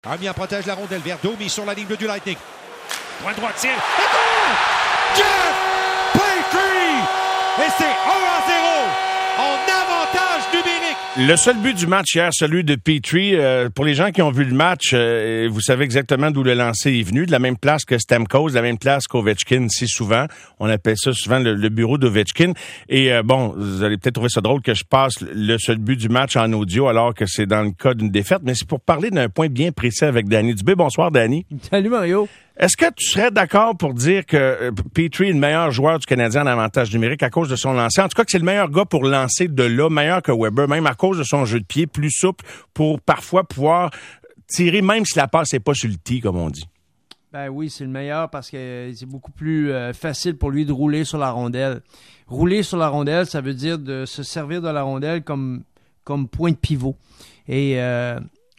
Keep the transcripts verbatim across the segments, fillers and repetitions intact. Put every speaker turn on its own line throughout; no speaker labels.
Armia protège la rondelle vers Domi sur la ligne bleue du Lightning. Point droit, tire. Et goal! Jeff Petry! Et c'est un à zéro en avantage numérique.
Le seul but du match hier, celui de Petry, euh, pour les gens qui ont vu le match, euh, vous savez exactement d'où le lancer est venu, de la même place que Stamkos, de la même place qu'Ovechkin, si souvent. On appelle ça souvent le, le bureau d'Ovechkin. Et euh, bon, vous allez peut-être trouver ça drôle que je passe le seul but du match en audio alors que c'est dans le cas d'une défaite, mais c'est pour parler d'un point bien précis avec Danny Dubé. Bonsoir, Danny.
Salut, Mario.
Est-ce que tu serais d'accord pour dire que euh, Petry est le meilleur joueur du Canadien en avantage numérique à cause de son lancer? En tout cas, que c'est le meilleur gars pour lancer de là, meilleur que Weber, même à cause de son jeu de pied plus souple pour parfois pouvoir tirer même si la passe n'est pas sur le tee, comme on dit.
Ben oui, c'est le meilleur parce que c'est beaucoup plus euh, facile pour lui de rouler sur la rondelle. Rouler sur la rondelle, ça veut dire de se servir de la rondelle comme, comme point de pivot. Et euh,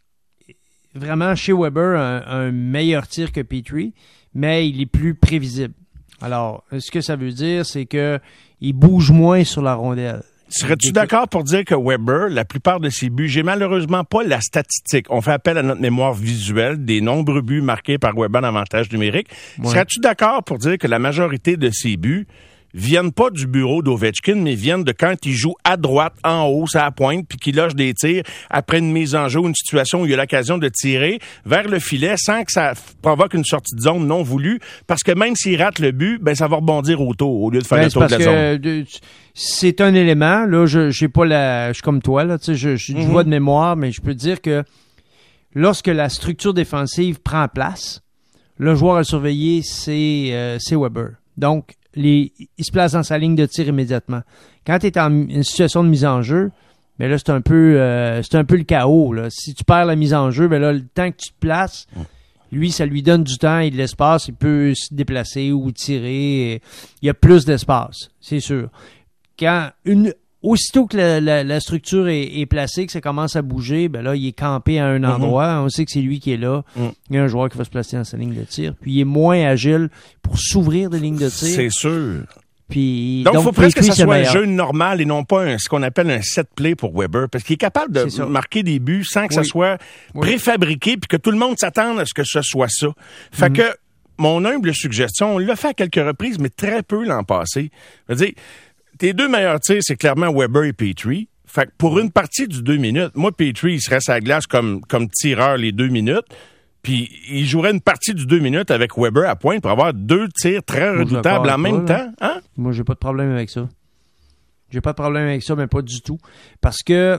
vraiment, chez Weber, un, un meilleur tir que Petry, mais il est plus prévisible. Alors, ce que ça veut dire, c'est que il bouge moins sur la rondelle.
Serais-tu d'accord pour dire que Weber, la plupart de ses buts, j'ai malheureusement pas la statistique. On fait appel à notre mémoire visuelle des nombreux buts marqués par Weber en avantage numérique. Ouais. Serais-tu d'accord pour dire que la majorité de ses buts viennent pas du bureau d'Ovechkin, mais viennent de quand il joue à droite, en haut, à la pointe, puis qu'il loge des tirs après une mise en jeu ou une situation où il a l'occasion de tirer vers le filet sans que ça provoque une sortie de zone non voulue, parce que même s'il rate le but, ben ça va rebondir autour au lieu de faire
ben,
le tour de la
que,
zone.
De, c'est un élément, là, je j'ai pas la. Je suis comme toi, là, tu sais, je, je suis du voix de mémoire, mais je peux te dire que lorsque la structure défensive prend place, le joueur à surveiller, c'est, euh, c'est Weber. Donc, Les, il se place dans sa ligne de tir immédiatement. Quand tu es en une situation de mise en jeu, ben là, c'est un peu euh, c'est un peu le chaos. Là. Si tu perds la mise en jeu, ben là, le temps que tu te places, lui, ça lui donne du temps et de l'espace. Il peut se déplacer ou tirer. Il y a plus d'espace, c'est sûr. Quand une Aussitôt que la, la, la structure est, est placée, que ça commence à bouger, ben là, il est campé à un endroit. Mm-hmm. On sait que c'est lui qui est là. Mm. Il y a un joueur qui va se placer dans sa ligne de tir. Puis, il est moins agile pour s'ouvrir des lignes de tir.
C'est sûr.
Puis,
donc, il faut presque que ça soit
meilleur.
un jeu normal et non pas un, ce qu'on appelle un set play pour Weber. Parce qu'il est capable de marquer des buts sans que oui. ça soit oui. préfabriqué puis que tout le monde s'attende à ce que ce soit ça. Fait mm-hmm. que, mon humble suggestion, on l'a fait à quelques reprises, mais très peu l'an passé. Je veux dire, tes deux meilleurs tirs, c'est clairement Weber et Petry. Fait que pour une partie du deux minutes, moi, Petry, il serait sur la glace comme, comme tireur les deux minutes. Puis il jouerait une partie du deux minutes avec Weber à pointe pour avoir deux tirs très moi, redoutables en même pas, temps. Hein?
Moi, j'ai pas de problème avec ça. J'ai pas de problème avec ça, mais pas du tout. Parce que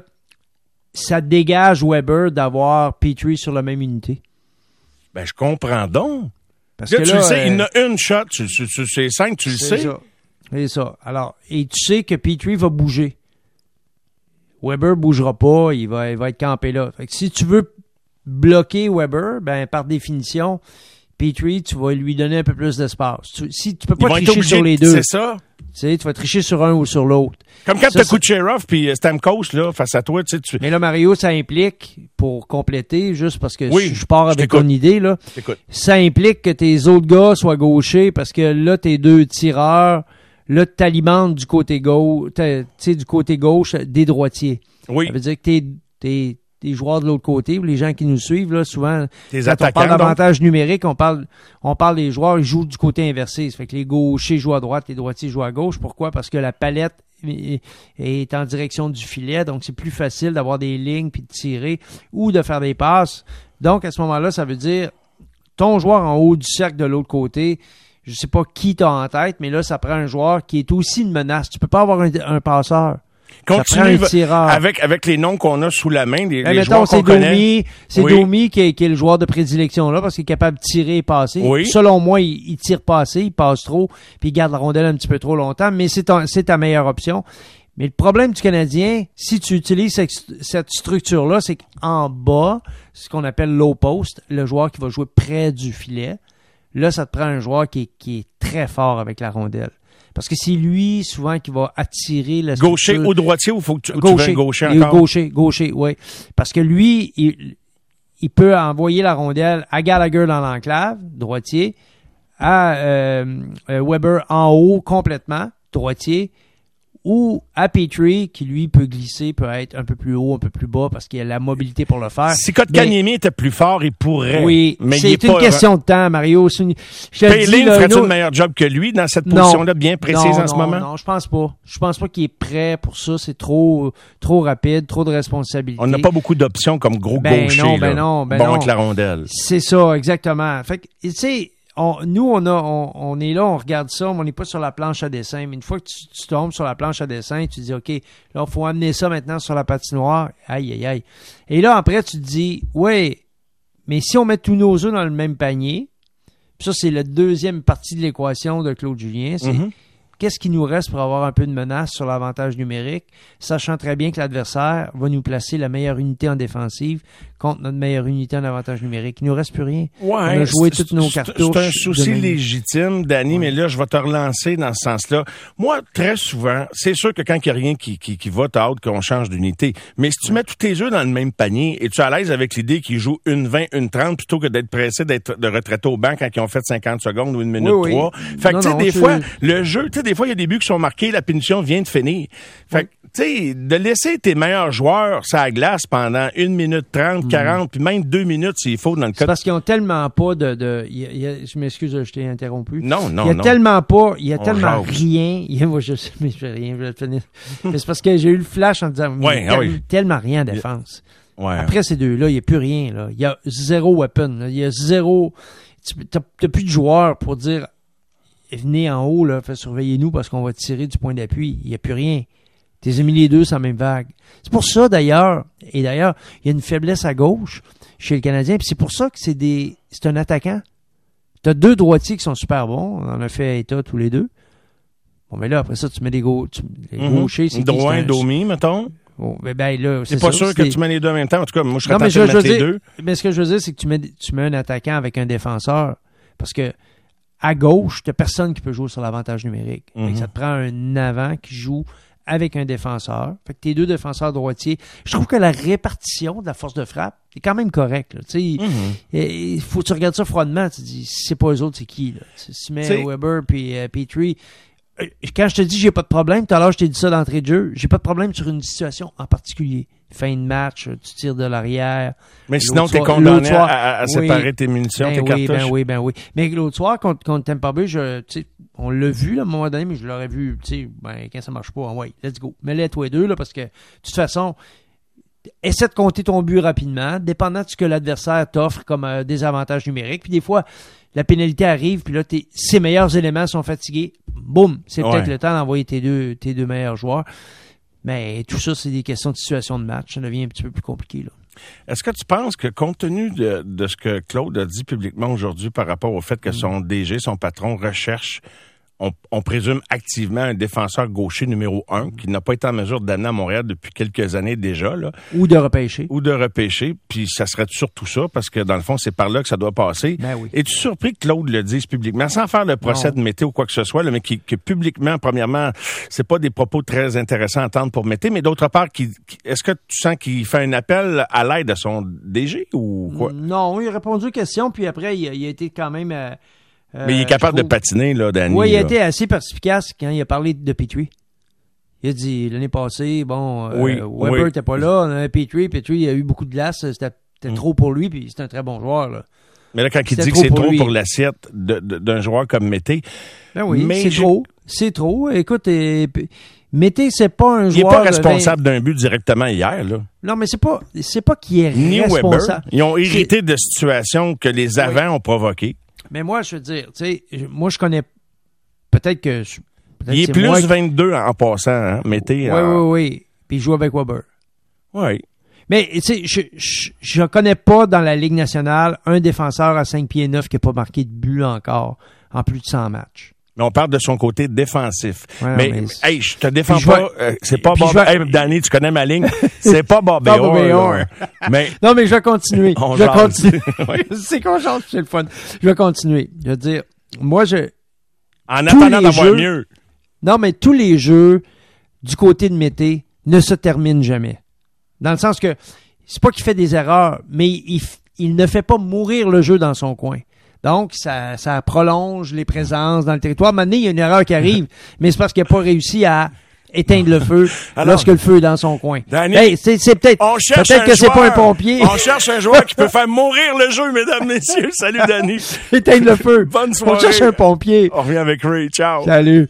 ça dégage Weber d'avoir Petry sur la même unité.
Ben, je comprends donc.
Parce
là,
que
tu
là,
le sais,
euh,
il y en a une shot sur, sur, sur ces cinq, tu le sais.
Ça. C'est ça. Alors, et tu sais que Petry va bouger. Weber bougera pas, il va, il va être campé là. Fait que si tu veux bloquer Weber, ben par définition, Petry, tu vas lui donner un peu plus d'espace. Tu, si tu peux pas tricher sur les deux,
c'est ça.
Tu sais, tu vas tricher sur un ou sur l'autre.
Comme quand tu as Kucherov puis Stamkos là face à toi, tu sais. Tu...
Mais là, Mario, ça implique, pour compléter, juste parce que
oui,
je, je pars avec ton idée là,
t'écoute.
Ça implique que tes autres gars soient gauchers parce que là, tes deux tireurs. Là, tu t'alimentes du côté gauche, tu sais, du côté gauche des droitiers.
Oui.
Ça veut dire que t'es, t'es, t'es joueurs de l'autre côté, les gens qui nous suivent, là, souvent,
les
quand on parle d'avantage numérique, on parle, on parle des joueurs, ils jouent du côté inversé. Ça fait que les gauchers jouent à droite, les droitiers jouent à gauche. Pourquoi? Parce que la palette est en direction du filet, donc c'est plus facile d'avoir des lignes puis de tirer ou de faire des passes. Donc, à ce moment-là, ça veut dire ton joueur en haut du cercle de l'autre côté, je sais pas qui t'as en tête, mais là, ça prend un joueur qui est aussi une menace. Tu peux pas avoir un, un passeur.
Continue un tireur. Avec, avec les noms qu'on a sous la main, les,
ben,
les
mettons,
joueurs qu'on
c'est
connaît.
Domi, c'est
oui.
Domi qui est, qui est le joueur de prédilection là, parce qu'il est capable de tirer et passer.
Oui.
Selon moi, il, il tire pas assez, il passe trop, puis il garde la rondelle un petit peu trop longtemps, mais c'est ta, c'est ta meilleure option. Mais le problème du Canadien, si tu utilises cette, cette structure-là, c'est qu'en bas, ce qu'on appelle low post, le joueur qui va jouer près du filet, là, ça te prend un joueur qui est, qui est très fort avec la rondelle. Parce que c'est lui, souvent, qui va attirer la structure.
Gaucher ou droitier, ou faut que tu,
gaucher,
tu veux un gaucher encore?
Gaucher, gaucher, oui. Parce que lui, il, il peut envoyer la rondelle à Gallagher dans l'enclave, droitier, à euh, Weber en haut complètement, droitier, ou à Petrie, qui lui peut glisser, peut être un peu plus haut, un peu plus bas, parce qu'il a la mobilité pour le faire.
Si Kotkaniemi était plus fort, il pourrait.
Oui,
mais
c'est
il est
une
pas...
question de temps, Mario. Je te
Payling
dis,
ferait-tu
nous...
un meilleur job que lui dans cette position-là bien précise
non,
en ce
non,
moment?
Non, je pense pas. Je pense pas qu'il est prêt pour ça. C'est trop, trop rapide, trop de responsabilités.
On n'a pas beaucoup d'options comme gros
ben
gaucher.
Non, ben
là.
non, ben
bon
non.
avec la rondelle.
C'est ça, exactement. Fait que, tu sais, On, nous, on, a, on, on est là, on regarde ça, mais on n'est pas sur la planche à dessin. Mais une fois que tu, tu tombes sur la planche à dessin, tu te dis, OK, là, il faut amener ça maintenant sur la patinoire. Aïe, aïe, aïe. Et là, après, tu te dis, oui, mais si on met tous nos œufs dans le même panier, puis ça, c'est la deuxième partie de l'équation de Claude Julien, c'est mm-hmm. qu'est-ce qui nous reste pour avoir un peu de menace sur l'avantage numérique, sachant très bien que l'adversaire va nous placer la meilleure unité en défensive contre notre meilleure unité en avantage numérique. Il nous reste plus rien.
Ouais,
on a joué toutes nos cartouches.
C'est un souci légitime, Danny, ouais. mais là, je vais te relancer dans ce sens-là. Moi, très souvent, c'est sûr que quand il n'y a rien qui, qui, qui va, t'as hâte qu'on change d'unité. Mais si tu mets tous tes œufs dans le même panier, es-tu à l'aise avec l'idée qu'ils jouent une vingt, une trente plutôt que d'être pressé d'être de retraiter au banc quand ils ont fait cinquante secondes ou une minute
oui,
trois?
Oui.
Fait que, tu sais, des
je...
fois, le jeu, tu sais, des fois, il y a des buts qui sont marqués, la punition vient de finir. Fait que, tu sais, de laisser tes meilleurs joueurs sur la glace pendant une minute trente, quarante, puis même deux minutes s'il faut dans le cas.
C'est parce qu'ils ont tellement pas de, de y a, y a, je m'excuse, je t'ai interrompu.
Non, non,
Il y a
non.
tellement pas, il y a
On
tellement
jase.
rien. Il y a, moi, je sais, mais je fais rien, je vais te finir. Mais c'est parce que j'ai eu le flash en disant,
ouais,
tel,
oui.
tellement rien en défense.
Ouais.
Après ces deux-là, il n'y a plus rien, là. Il y a zéro weapon, là. Il y a zéro, tu t'as, t'as plus de joueurs pour dire, venez en haut, là, faites surveiller nous parce qu'on va tirer du point d'appui. Il n'y a plus rien. T'es mis les deux sur la même vague. C'est pour ça, d'ailleurs, et d'ailleurs, il y a une faiblesse à gauche chez le Canadien, puis c'est pour ça que c'est des, c'est un attaquant. T'as deux droitiers qui sont super bons. On en a fait état tous les deux. Bon, mais là, après ça, tu mets des go, tu, les
mm-hmm.
gauchers, c'est
droit
et
Domi, mettons.
Bon, ben, ben, là, c'est,
c'est pas
ça,
sûr
c'est
que
des...
tu mets les deux en même temps. En tout cas, moi, je serais
non, mais
tenté de
je,
mettre
je
les
dire,
deux.
Mais ce que je veux dire, c'est que tu mets, tu mets un attaquant avec un défenseur. Parce que, à gauche, t'as personne qui peut jouer sur l'avantage numérique. Mm-hmm. Fait que ça te prend un avant qui joue avec un défenseur. Fait que tes deux défenseurs droitiers. Je trouve que la répartition de la force de frappe est quand même correcte. Tu sais, mm-hmm. il faut que tu regardes ça froidement. Tu te dis, si c'est pas eux autres, c'est qui, là? Si tu mets T'sais... Weber puis euh, Petrie. Quand je te dis j'ai pas de problème, tout à l'heure je t'ai dit ça d'entrée de jeu, j'ai pas de problème sur une situation en particulier. Fin de match, tu tires de l'arrière.
Mais sinon, t'es condamné soir, à, à séparer oui, tes munitions,
ben
tes
oui,
cartouches.
Ben oui, ben oui. Mais l'autre soir, contre, contre Tampa Bay, je, on l'a vu là, à un moment donné, mais je l'aurais vu, tu sais, ben, quand ça marche pas, ouais, let's go. Mets-les toi deux, là, parce que, de toute façon, essaie de compter ton but rapidement, dépendant de ce que l'adversaire t'offre comme euh, désavantage numérique. Puis des fois, la pénalité arrive, puis là, tes, ses meilleurs éléments sont fatigués. Boum! C'est ouais. peut-être le temps d'envoyer tes deux, tes deux meilleurs joueurs. Mais tout ça, c'est des questions de situation de match. Ça devient un petit peu plus compliqué, là.
Est-ce que tu penses que, compte tenu de, de ce que Claude a dit publiquement aujourd'hui par rapport au fait que son D G, son patron, recherche, on, on présume activement un défenseur gaucher numéro un qui n'a pas été en mesure d'amener à Montréal depuis quelques années déjà, là.
Ou de repêcher.
Ou de repêcher. Puis ça serait surtout ça, parce que dans le fond, c'est par là que ça doit passer.
Ben oui.
Es-tu surpris que Claude le dise publiquement, sans faire le procès non. de Mété ou quoi que ce soit, là, mais qui, que publiquement, premièrement, c'est pas des propos très intéressants à entendre pour Mété, mais d'autre part, qui, qui, est-ce que tu sens qu'il fait un appel à l'aide de son D G ou quoi?
Non, il a répondu aux questions, puis après, il a, il a été quand même... Euh,
Euh, mais il est capable de patiner, là, Danny.
Oui, il a
là.
été assez perspicace quand il a parlé de Petrie. Il a dit, l'année passée, bon,
oui,
euh, Weber n'était
oui.
pas là, on avait Petrie, Petrie, il a eu beaucoup de glace, c'était, c'était mm. trop pour lui, puis c'est un très bon joueur, là.
Mais là, quand il
c'était
dit que c'est trop
lui.
pour l'assiette de, de, d'un joueur comme Mété...
Ben oui,
mais
c'est
je...
trop, c'est trop. Écoute, et, Mété, c'est pas un joueur...
Il n'est pas responsable vingt... d'un but directement hier, là.
Non, mais c'est pas, c'est pas qu'il est
Ni
responsable.
Weber. Ils ont hérité c'est... de situations que les avants oui. ont provoquées.
Mais moi, je veux dire, tu sais, moi, je connais peut-être que... Peut-être
il est
c'est
plus
moi
vingt-deux qui... en passant, hein, Mété.
Oui,
en...
oui, oui. Puis il joue avec Weber.
Oui.
Mais, tu sais, je, je, je connais pas dans la Ligue nationale un défenseur à cinq pieds neuf qui n'a pas marqué de but encore en plus de cent matchs.
Mais on parle de son côté défensif.
Ouais,
mais,
mais
hey, je te défends pas.
Vais...
Euh, c'est pas
puis
Bob.
Vais...
Hey, Danny, tu connais ma ligne. C'est pas Bob Orr. Mais
non, mais je vais continuer.
On
je vais continuer. C'est qu'on chante, c'est le fun. Je vais continuer. Je veux dire, moi, je.
En attendant d'avoir
jeux...
mieux.
Non, mais tous les jeux du côté de Mété ne se terminent jamais. Dans le sens que c'est pas qu'il fait des erreurs, mais il, il ne fait pas mourir le jeu dans son coin. Donc, ça, ça prolonge les présences dans le territoire. À un moment donné, il y a une erreur qui arrive, mais c'est parce qu'il n'a pas réussi à éteindre le feu Alors, lorsque le feu est dans son coin.
Danny,
hey, c'est, c'est peut-être, peut-être que c'est pas un pompier.
On cherche un joueur qui peut faire mourir le jeu, mesdames, messieurs. Salut, Danny.
Éteindre le feu.
Bonne soirée.
On cherche un pompier.
On revient avec Ray. Ciao.
Salut.